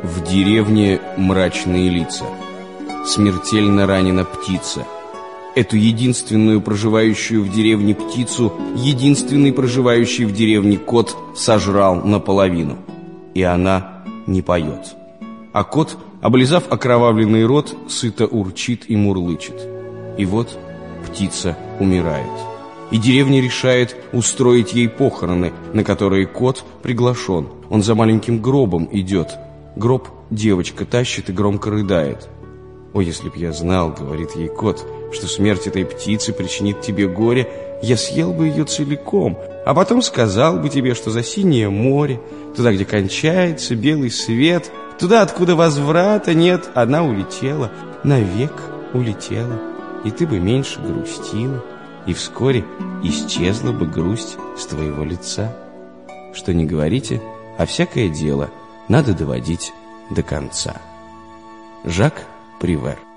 В деревне мрачные лица. Смертельно ранена птица. Эту единственную проживающую в деревне птицу единственный проживающий в деревне кот сожрал наполовину. И она не поет. А кот, облизав окровавленный рот, сыто урчит и мурлычет. И вот птица умирает. И деревня решает устроить ей похороны, на которые кот приглашен. Он за маленьким гробом идет. Гроб девочка тащит и громко рыдает. «О, если б я знал, — говорит ей кот, — что смерть этой птицы причинит тебе горе, я съел бы ее целиком, а потом сказал бы тебе, что за синее море, туда, где кончается белый свет, туда, откуда возврата нет, она улетела, навек улетела, и ты бы меньше грустила, и вскоре исчезла бы грусть с твоего лица. Что не говорите, а всякое дело надо доводить до конца». Жак Привер.